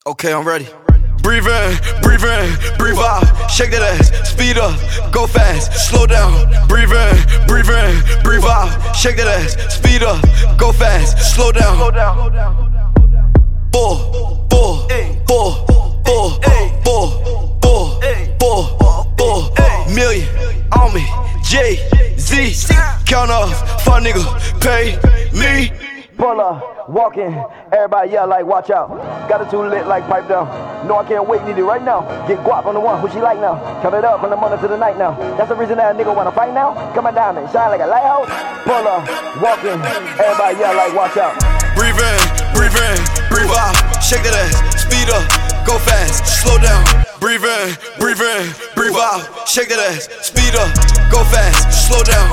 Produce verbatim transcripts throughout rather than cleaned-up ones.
Okay, I'm ready. Breathe in, breathe in, breathe out. Shake that ass, speed up, go fast, slow down. Breathe in, breathe in, breathe out. Shake that ass, speed up, go fast, slow down. Bull, bull, bull, bull, bull, bull, bull, bull. Million on me, Jay Z. Count off, fun nigga, pay me. Pull up, walking, everybody yell like watch out. Got it too lit like pipe down. No, I can't wait, need it right now. Get guap on the one, who she like now. Count it up from the morning to the night now. That's the reason that a nigga wanna fight now. Coming down and shine like a lighthouse. Pull up, walking, everybody yell like watch out. Breathe in, breathe in, breathe out. Shake that ass, speed up, go fast, slow down. Breathe in, breathe in, breathe out. Shake that ass, speed up, go fast, slow down.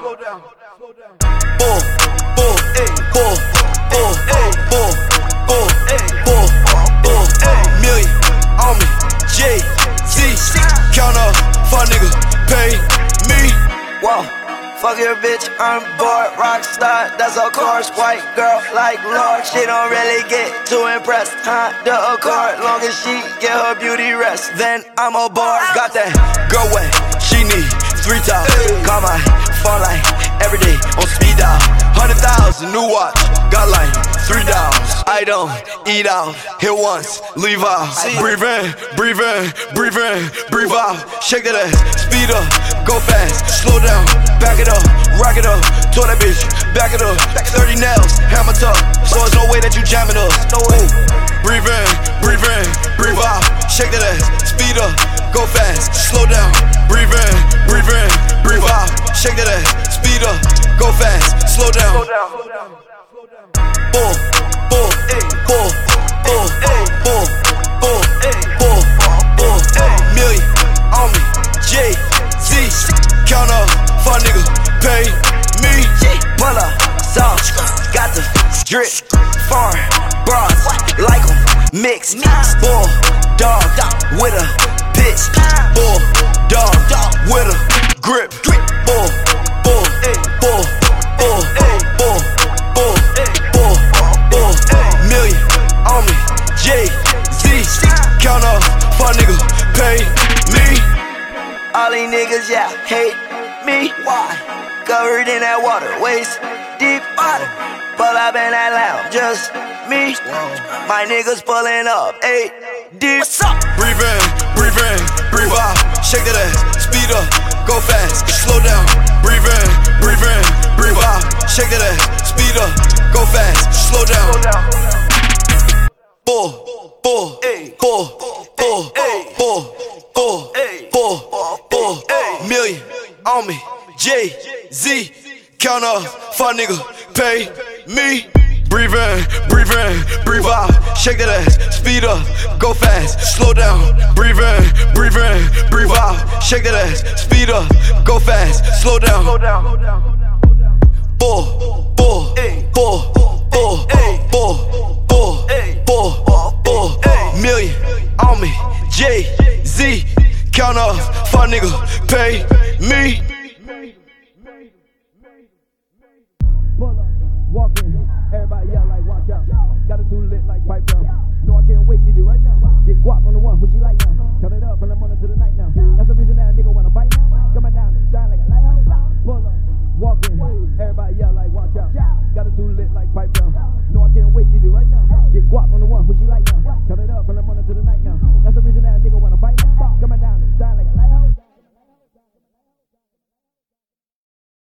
Bull, bull, bull, bull, bull, bull, bull, bull. Million on me, Jay Z. Count up, fun nigga, pay me. Whoa, fuck your bitch, I'm bored. Rockstar, that's of course. White girl like Lord, she don't really get too impressed. Honda Accord, long as she get her beauty rest, then I'm aboard. Got that girl wet, she need three times. Call my phone like every day on speed dial. Hundred thousand new watch, got like three dollars. I don't eat out, hit once, leave out. Breathe in, breathe in, breathe in, breathe out. Shake that ass, speed up, go fast, slow down. Back it up, rock it up, told that bitch, back it up. Thirty nails, hammer tough, so there's no way that you jamming us. No way. Breathe in, breathe in, breathe out. Shake that ass, speed up, go fast, slow down. Breathe in, breathe in, breathe out. Shake that ass, speed up, go fast, slow down. Bull, bull, bull, bull, bull, bull, bull, bull. Million on me, Jay Z. Count up, fun nigga, pay me. Pull up, sauce, got the drip. Foreign bras, like them, mix. Bull, dog, with a bitch. Bull, dog, with a grip. Bull, bull, bull, bull, bull, bull, bull, bull. Million on me, Jay Z. Count up, fun nigga, pay me. All these niggas, yeah, hate me. Why? Covered in that water, waist deep water. Pull up in that lounge, just me. My niggas pulling up, eight deep. What's up? Breathe in, breathe in, breathe out. Shake that ass, speed up, go fast, slow down. Breathe in, breathe in, breathe out. Shake that ass, speed up, go fast, slow down. Bull, bull, bull, bull, bull, bull, bull, bull. Million on me, Jay Z. Count up, fun nigga, pay me. Breathe in, breathe in, breathe out. Shake that ass, speed up, go fast, slow down. Breathe in, breathe in, breathe out. Shake that ass, speed up, go fast, slow down. Bull, bull, bull, bull, bull, bull, bull, bull. Million on me, Jay Z. Count up, fun nigga, pay me. Pull up, walking, everybody yell like watch out. Got it too lit like pipe down. No, I can't wait, need